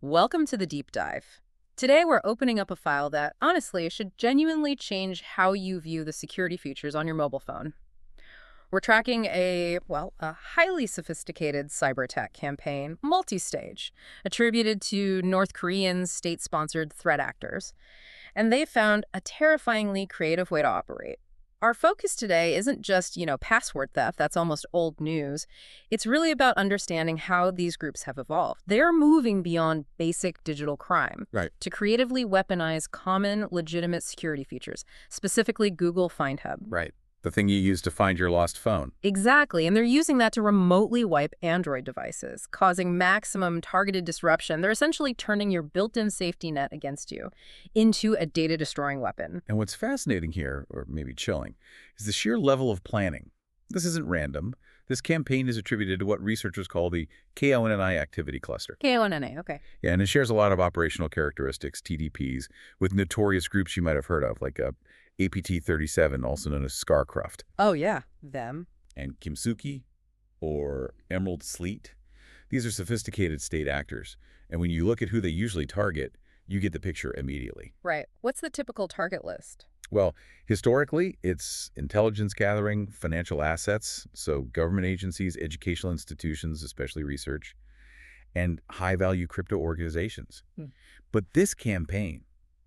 Welcome to the deep dive. Today we're opening up a file that, honestly, should genuinely change how you view the security features on your mobile phone. We're tracking a highly sophisticated cyber attack campaign, multi-stage, attributed to North Korean state-sponsored threat actors. And they found a terrifyingly creative way to operate. Our focus today isn't just, password theft. That's almost old news. It's really about understanding how these groups have evolved. They're moving beyond basic digital crime Right. to creatively weaponize common, legitimate security features, specifically Google Find Hub. Right. The thing you use to find your lost phone. Exactly, and they're using that to remotely wipe Android devices, causing maximum targeted disruption. They're essentially turning your built-in safety net against you into a data-destroying weapon. And what's fascinating here, or maybe chilling, is the sheer level of planning. This isn't random. This campaign is attributed to what researchers call the KONNI activity cluster. KONNA, okay. Yeah, and it shares a lot of operational characteristics, TDPs, with notorious groups you might have heard of, like APT-37, also known as Scarcraft, Oh, yeah, them. and Kimsuki, or Emerald Sleet. These are sophisticated state actors, and when you look at who they usually target, you get the picture immediately. Right. What's the typical target list? Well, historically, it's intelligence gathering, financial assets, so government agencies, educational institutions, especially research, and high-value crypto organizations. Hmm. But this campaign,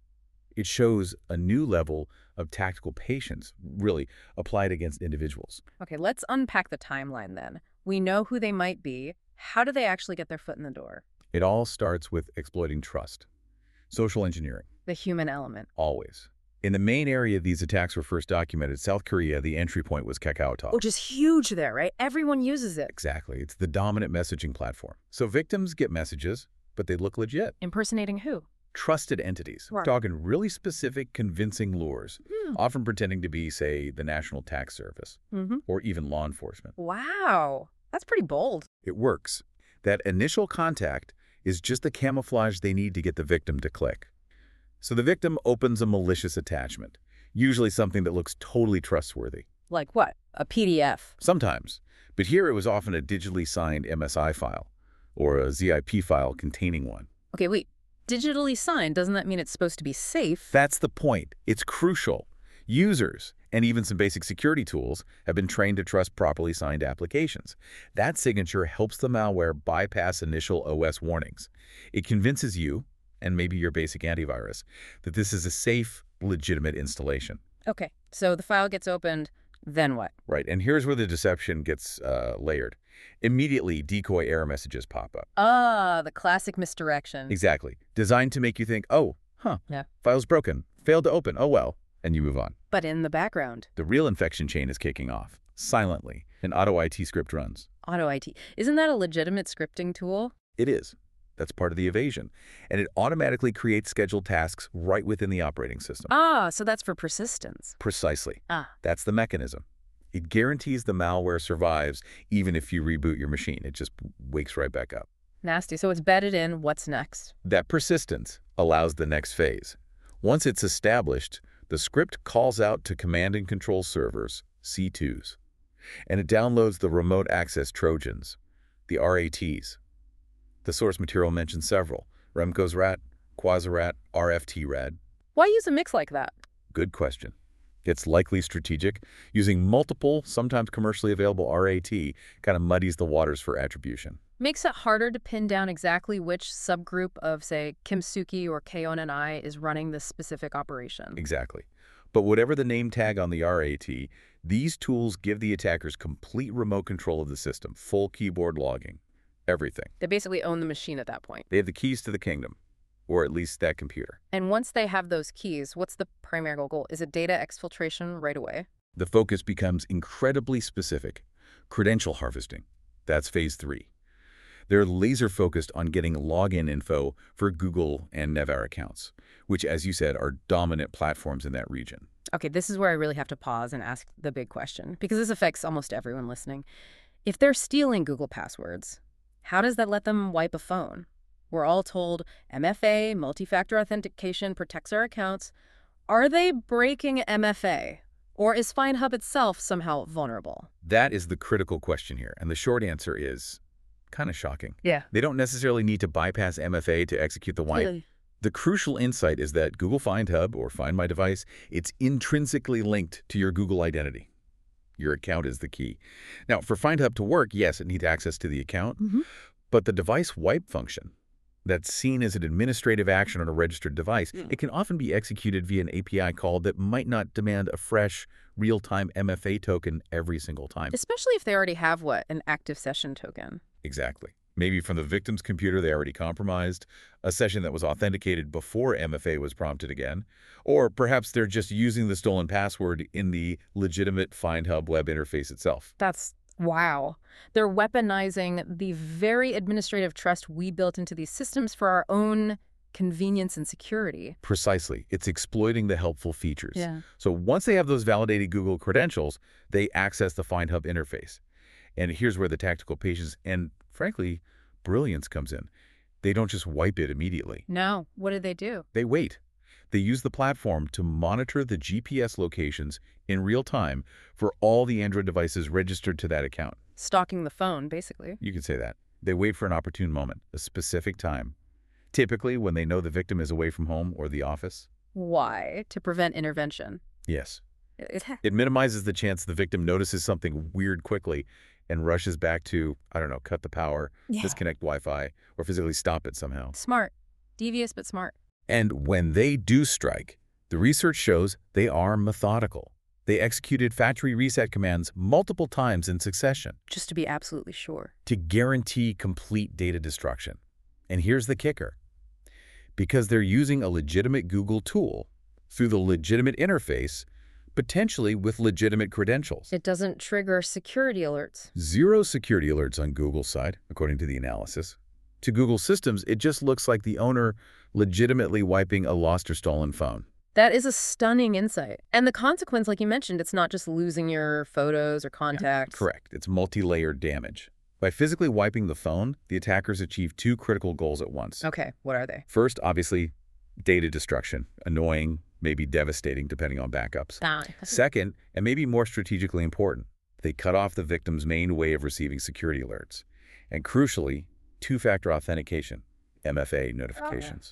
it shows a new level of tactical patience, really, applied against individuals. Okay, let's unpack the timeline then. We know who they might be. How do they actually get their foot in the door? It all starts with exploiting trust. Social engineering, The human element. always. In the main area these attacks were first documented, South Korea, the entry point was KakaoTalk. Which is huge there, right? Everyone uses it. Exactly. It's the dominant messaging platform. So victims get messages, but they look legit. Impersonating who? Trusted entities. Right. Talking really specific, convincing lures, Hmm. often pretending to be, say, the National Tax Service Mm-hmm. or even law enforcement. Wow. That's pretty bold. It works. That initial contact is just the camouflage they need to get the victim to click. So the victim opens a malicious attachment, usually something that looks totally trustworthy. Like what? A PDF. Sometimes. But here it was often a digitally signed MSI file or a ZIP file containing one. Okay, wait. Digitally signed, doesn't that mean it's supposed to be safe? That's the point. It's crucial. Users, and even some basic security tools, have been trained to trust properly signed applications. That signature helps the malware bypass initial OS warnings. It convinces you, and maybe your basic antivirus, that this is a safe, legitimate installation. Okay, so the file gets opened, then what? Right, and here's where the deception gets layered. Immediately, decoy error messages pop up. Ah, the classic misdirection. Exactly. Designed to make you think, oh, Yeah. file's broken, failed to open, oh well, and you move on. But in the background, The real infection chain is kicking off, silently. An auto IT script runs. Auto IT. Isn't that a legitimate scripting tool? It is. That's part of the evasion. And it automatically creates scheduled tasks right within the operating system. Ah, so that's for persistence. Precisely. Ah. That's the mechanism. It guarantees the malware survives even if you reboot your machine. It just wakes right back up. Nasty. So it's bedded in. What's next? That persistence allows the next phase. Once it's established, the script calls out to command and control servers, C2s, and it downloads the remote access Trojans, the RATs. The source material mentions several: Remco's RAT, Quasirat, RFT-RAD. Why use a mix like that? Good question. It's likely strategic. Using multiple, sometimes commercially available RAT kind of muddies the waters for attribution. Makes it harder to pin down exactly which subgroup of, say, Kimsuki or KONNI is running this specific operation. Exactly. But whatever the name tag on the RAT, these tools give the attackers complete remote control of the system, full keyboard logging, everything. They basically own the machine at that point. They have the keys to the kingdom, or at least that computer. And once they have those keys, what's the primary goal? Is it data exfiltration right away? The focus becomes incredibly specific. Credential harvesting. That's phase 3. They're laser-focused on getting login info for Google and Naver accounts, which, as you said, are dominant platforms in that region. Okay, this is where I really have to pause and ask the big question, because this affects almost everyone listening. If they're stealing Google passwords, how does that let them wipe a phone? We're all told MFA, multi-factor authentication, protects our accounts. Are they breaking MFA? Or is FindHub itself somehow vulnerable? That is the critical question here, and the short answer is Kind of shocking. Yeah. They don't necessarily need to bypass MFA to execute the wipe. Really? The crucial insight is that Google Find Hub or Find My Device, it's intrinsically linked to your Google identity. Your account is the key. Now, for Find Hub to work, yes, it needs access to the account, but the device wipe function that's seen as an administrative action on a registered device, it can often be executed via an API call that might not demand a fresh, real-time MFA token every single time. Especially if they already have, an active session token. Exactly. Maybe from the victim's computer they already compromised, a session that was authenticated before MFA was prompted again, or perhaps they're just using the stolen password in the legitimate Find Hub web interface itself. Wow. They're weaponizing the very administrative trust we built into these systems for our own convenience and security. Precisely. It's exploiting the helpful features. Yeah. So once they have those validated Google credentials, they access the Find Hub interface. And here's where the tactical patience and, frankly, brilliance comes in. They don't just wipe it immediately. No. What did they do? They wait. They use the platform to monitor the GPS locations in real time for all the Android devices registered to that account. Stalking the phone, basically. You could say that. They wait for an opportune moment, a specific time. Typically when they know the victim is away from home or the office. Why? To prevent intervention. Yes. It It minimizes the chance the victim notices something weird quickly and rushes back to, I don't know, cut the power, disconnect Wi-Fi, or physically stop it somehow. Smart. Devious, but smart. And when they do strike, the research shows they are methodical. They executed factory reset commands multiple times in succession Just to be absolutely sure. to guarantee complete data destruction. And here's the kicker. Because they're using a legitimate Google tool through the legitimate interface, potentially with legitimate credentials. It doesn't trigger security alerts. 0 security alerts on Google's side, according to the analysis. To Google systems, it just looks like the owner legitimately wiping a lost or stolen phone. That is a stunning insight. And the consequence, like you mentioned, it's not just losing your photos or contacts. Correct. It's multi-layered damage. By physically wiping the phone, the attackers achieve 2 critical goals at once. Okay, what are they? First, obviously, data destruction. Annoying, maybe devastating, depending on backups. Second, and maybe more strategically important, they cut off the victim's main way of receiving security alerts. And crucially, 2-factor authentication, MFA notifications.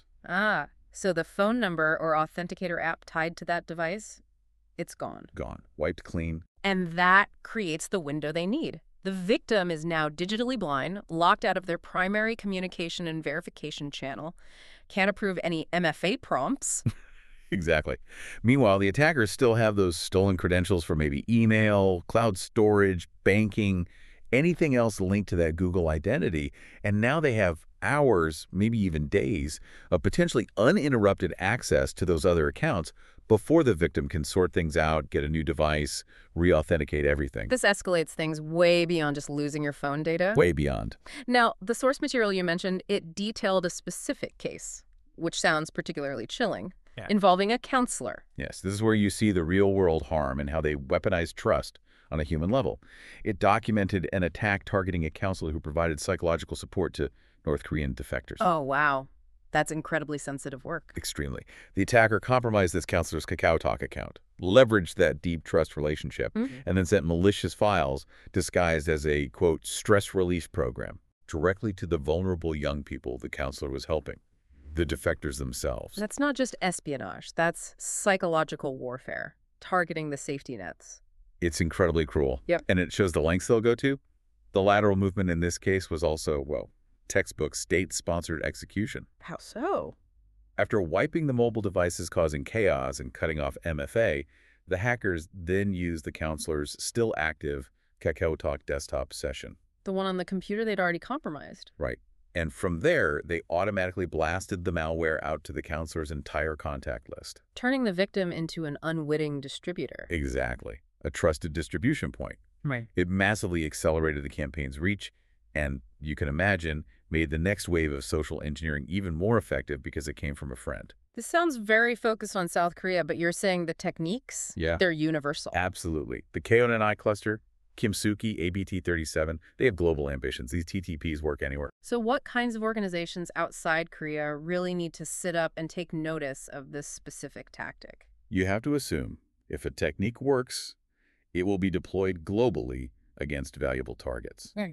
So the phone number or authenticator app tied to that device, it's gone. Gone. Wiped clean. And that creates the window they need. The victim is now digitally blind, locked out of their primary communication and verification channel, can't approve any MFA prompts. Exactly. Meanwhile, the attackers still have those stolen credentials for maybe email, cloud storage, banking, anything else linked to that Google identity. And now they have hours, maybe even days, of potentially uninterrupted access to those other accounts before the victim can sort things out, get a new device, re-authenticate everything. This escalates things way beyond just losing your phone data. Way beyond. Now, the source material you mentioned, it detailed a specific case, which sounds particularly chilling, involving a counselor. Yes, this is where you see the real-world harm and how they weaponize trust on a human level. It documented an attack targeting a counselor who provided psychological support to North Korean defectors. Oh, wow. That's incredibly sensitive work. Extremely. The attacker compromised this counselor's KakaoTalk account, leveraged that deep trust relationship, and then sent malicious files disguised as a, quote, stress relief program directly to the vulnerable young people the counselor was helping, the defectors themselves. That's not just espionage. That's psychological warfare, targeting the safety nets. It's incredibly cruel. Yep. And it shows the lengths they'll go to. The lateral movement in this case was also, well, textbook state-sponsored execution. How so? After wiping the mobile devices causing chaos and cutting off MFA, the hackers then used the counselor's still active KakaoTalk desktop session. The one on the computer they'd already compromised. Right. And from there, they automatically blasted the malware out to the counselor's entire contact list. Turning the victim into an unwitting distributor. Exactly. A trusted distribution point. Right. It massively accelerated the campaign's reach, and you can imagine, made the next wave of social engineering even more effective because it came from a friend. This sounds very focused on South Korea, but you're saying the techniques? Yeah. They're universal. Absolutely. The KONI cluster, Kimsuki, ABT-37, they have global ambitions. These TTPs work anywhere. So what kinds of organizations outside Korea really need to sit up and take notice of this specific tactic? You have to assume if a technique works, it will be deployed globally against valuable targets. Nice.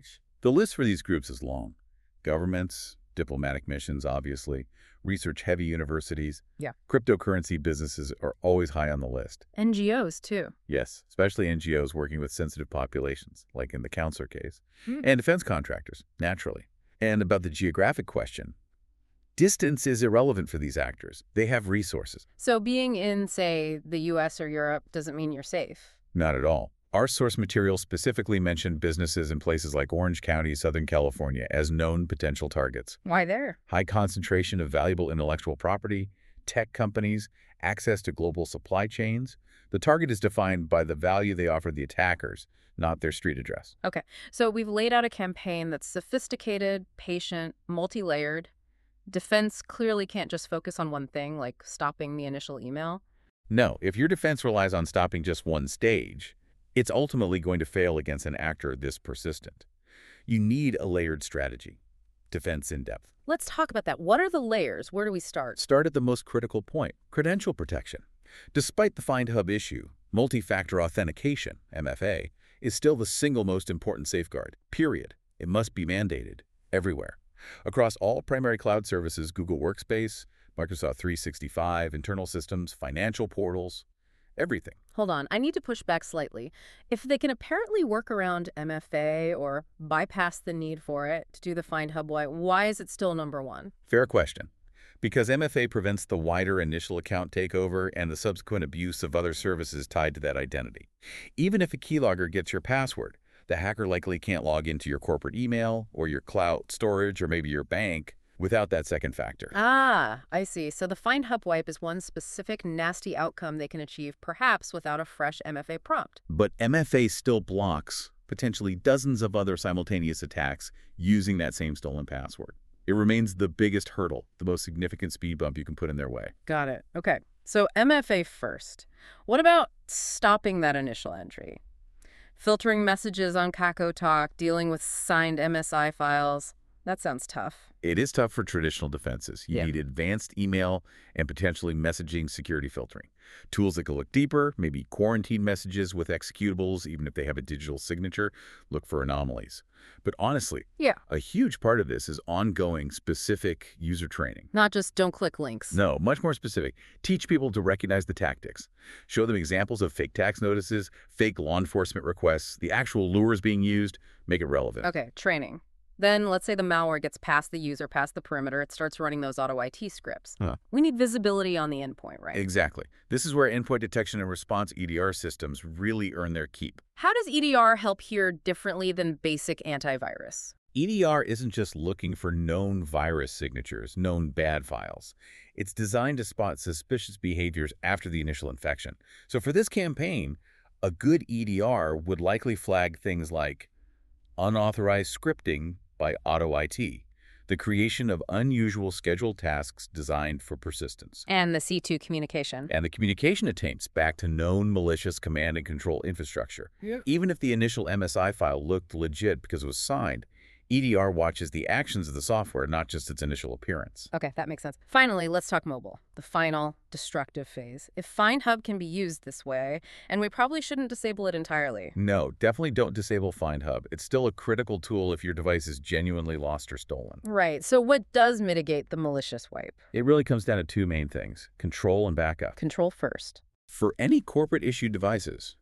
The list for these groups is long. Governments, diplomatic missions, obviously, research-heavy universities. Yeah. Cryptocurrency businesses are always high on the list. NGOs, too. Yes, especially NGOs working with sensitive populations, like in the Counselor case. Hmm. And defense contractors, naturally. And about the geographic question, distance is irrelevant for these actors. They have resources. So being in, say, the US or Europe doesn't mean you're safe. Not at all. Our source material specifically mentioned businesses in places like Orange County, Southern California, as known potential targets. Why there? High concentration of valuable intellectual property, tech companies, access to global supply chains. The target is defined by the value they offer the attackers, not their street address. Okay, so we've laid out a campaign that's sophisticated, patient, multi-layered. Defense clearly can't just focus on one thing, like stopping the initial email. No, if your defense relies on stopping just one stage, it's ultimately going to fail against an actor this persistent. You need a layered strategy. Defense in depth. Let's talk about that. What are the layers? Where do we start? Start at the most critical point, credential protection. Despite the FindHub issue, multi-factor authentication, MFA, is still the single most important safeguard, period. It must be mandated everywhere. Across all primary cloud services, Google Workspace, Microsoft 365, internal systems, financial portals, everything. Hold on, I need to push back slightly. If they can apparently work around MFA or bypass the need for it to do the FindHub, why is it still number one? Fair question. Because MFA prevents the wider initial account takeover and the subsequent abuse of other services tied to that identity. Even if a keylogger gets your password, the hacker likely can't log into your corporate email or your cloud storage or maybe your bank without that second factor. Ah, I see. So the FindHub wipe is one specific nasty outcome they can achieve, perhaps without a fresh MFA prompt. But MFA still blocks potentially dozens of other simultaneous attacks using that same stolen password. It remains the biggest hurdle, the most significant speed bump you can put in their way. Got it. Okay. So MFA first. What about stopping that initial entry? Filtering messages on KakaoTalk, dealing with signed MSI files. That sounds tough. It is tough for traditional defenses. You Yeah. need advanced email and potentially messaging security filtering. Tools that can look deeper, maybe quarantine messages with executables, even if they have a digital signature, look for anomalies. But honestly, Yeah. a huge part of this is ongoing specific user training. Not just don't click links. No, much more specific. Teach people to recognize the tactics. Show them examples of fake tax notices, fake law enforcement requests, the actual lures being used. Make it relevant. Okay, training. Then let's say the malware gets past the user, past the perimeter. It starts running those auto IT scripts. Huh. We need visibility on the endpoint, right? Exactly. This is where endpoint detection and response EDR systems really earn their keep. How does EDR help here differently than basic antivirus? EDR isn't just looking for known virus signatures, known bad files. It's designed to spot suspicious behaviors after the initial infection. So for this campaign, a good EDR would likely flag things like unauthorized scripting by auto IT, the creation of unusual scheduled tasks designed for persistence, And the C2 communication. and the communication attempts back to known malicious command and control infrastructure. Even if the initial MSI file looked legit because it was signed, EDR watches the actions of the software, not just its initial appearance. Okay, that makes sense. Finally, let's talk mobile, the final destructive phase. If FindHub can be used this way, and we probably shouldn't disable it entirely. No, definitely don't disable FindHub. It's still a critical tool if your device is genuinely lost or stolen. Right, so what does mitigate the malicious wipe? It really comes down to two main things: control and backup. Control first. For any corporate-issued devices,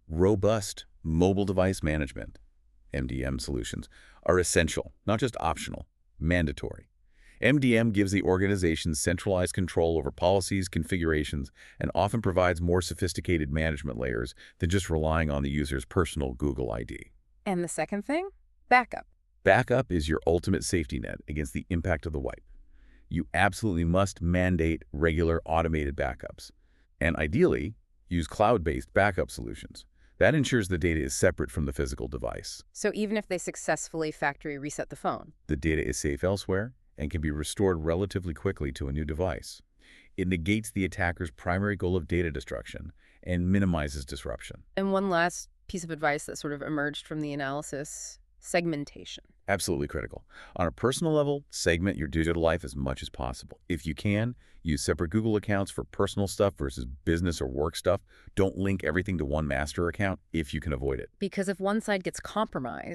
robust mobile device management, MDM solutions, are essential, not just optional, mandatory. MDM gives the organization centralized control over policies, configurations, and often provides more sophisticated management layers than just relying on the user's personal Google ID. And the second thing? Backup. Backup is your ultimate safety net against the impact of the wipe. You absolutely must mandate regular automated backups, and ideally, use cloud-based backup solutions. That ensures the data is separate from the physical device. So even if they successfully factory reset the phone. The data is safe elsewhere and can be restored relatively quickly to a new device. It negates the attacker's primary goal of data destruction and minimizes disruption. And one last piece of advice that sort of emerged from the analysis: segmentation. Absolutely critical. On a personal level, segment your digital life as much as possible. If you can, use separate Google accounts for personal stuff versus business or work stuff. Don't link everything to one master account if you can avoid it. Because if one side gets compromised,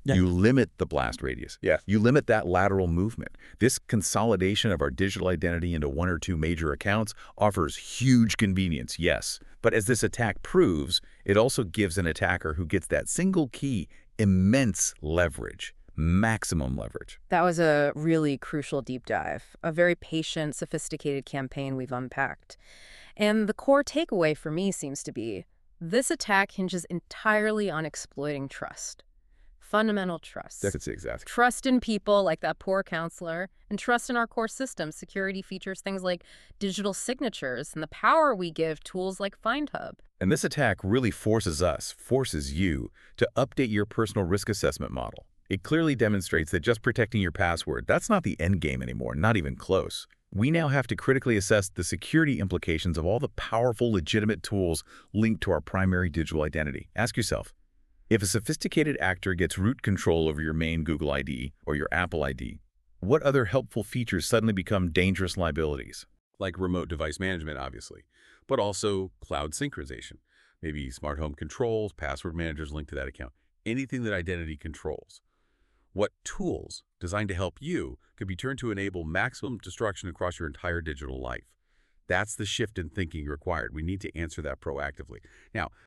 Yeah. You limit the blast radius. Yeah. You limit that lateral movement. This consolidation of our digital identity into one or two major accounts offers huge convenience, yes. But as this attack proves, it also gives an attacker who gets that single key immense leverage, maximum leverage. That was a really crucial deep dive, a very patient, sophisticated campaign we've unpacked. And the core takeaway for me seems to be, this attack hinges entirely on exploiting trust. Fundamental trust. That's exactly. Trust in people like that poor counselor, and trust in our core systems. Security features things like digital signatures and the power we give tools like FindHub. And this attack really forces you, to update your personal risk assessment model. It clearly demonstrates that just protecting your password, that's not the end game anymore, not even close. We now have to critically assess the security implications of all the powerful, legitimate tools linked to our primary digital identity. Ask yourself, if a sophisticated actor gets root control over your main Google ID or your Apple ID, what other helpful features suddenly become dangerous liabilities? Like remote device management, obviously, but also cloud synchronization, maybe smart home controls, password managers linked to that account, anything that identity controls. What tools designed to help you could be turned to enable maximum destruction across your entire digital life? That's the shift in thinking required. We need to answer that proactively. Now,